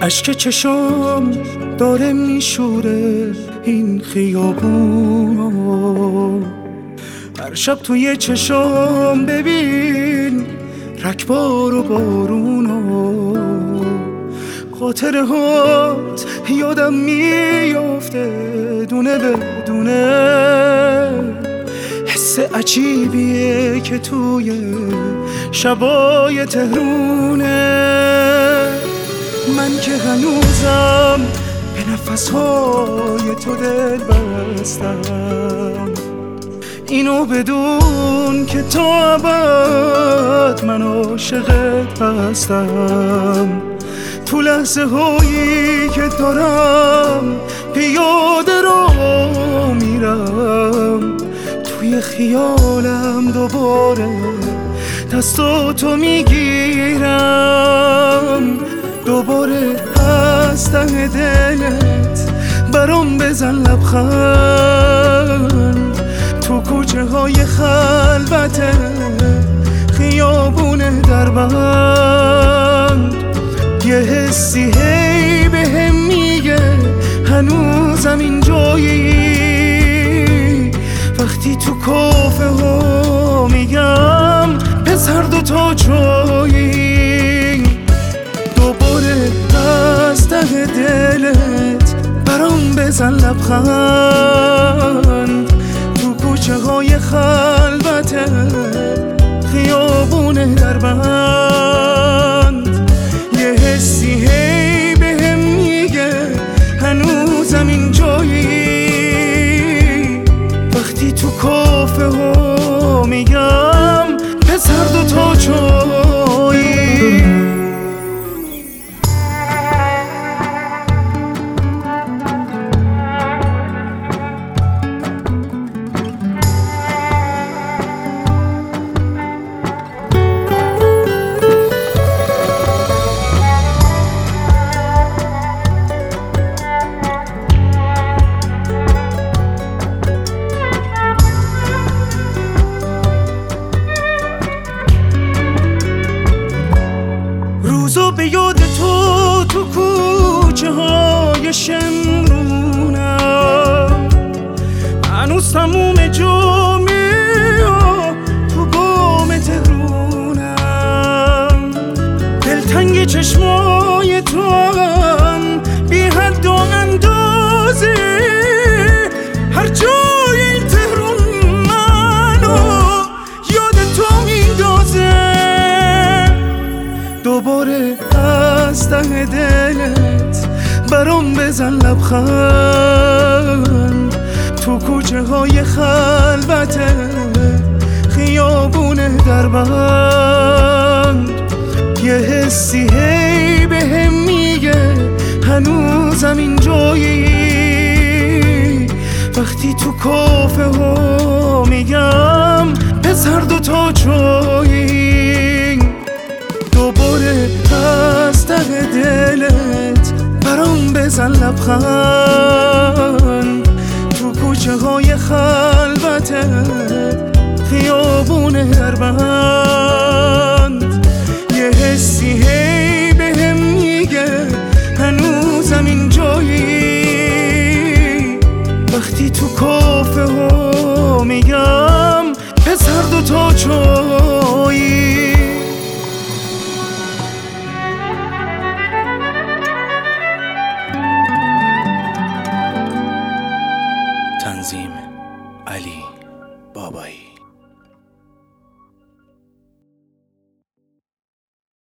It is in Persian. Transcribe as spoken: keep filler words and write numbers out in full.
اشک چشم داره میشوره این خیابون، هر شب توی چشم ببین رکبار و بارونو، خاطره هات یادم میافته دونه به دونه، حس عجیبیه که توی شبای تهرونه. من که هنوزم به نفسهای تو دل بستم، اینو بدون که تا ابد من عاشقت هستم. تو لحظه هایی که دارم پیاده رو میرم، توی خیالم دوباره دستاتو میگیرم، دوباره از ته دلت برام بزن لبخند. تو کوچه های خلوت خیابون دربند، یه حسی هی به هم میگه هنوزم اینجایی. وقتی تو کافه ها میگم پسر دوتا جایی، دوباره از ته دلت برام بزن لبخند. تو کوچه های خلوت خیابون دربند، یه حسی هی به هم میگه هنوزم اینجایی. وقتی تو کافه ها میگم پسر دوتا جایی. روزو به یاد تو تو کوچه های شمرونم، هنوز تموم جمعه تو بام تهرونم. دلتنگ چشمای تو هم بی حد و اندازه، هر جای این تهرون منو یاد تو میندازه. دوباره از ته دلت برام بزن لبخند. تو کوچه های خلوت خیابون دربند، یه حسی هی به هم میگه هنوزم اینجایی. وقتی تو کافه ها میگم پسر دوتا جایی، دوباره از ته دلت برام بزن لبخند. تو کوچه های خلوت خیابون دربند.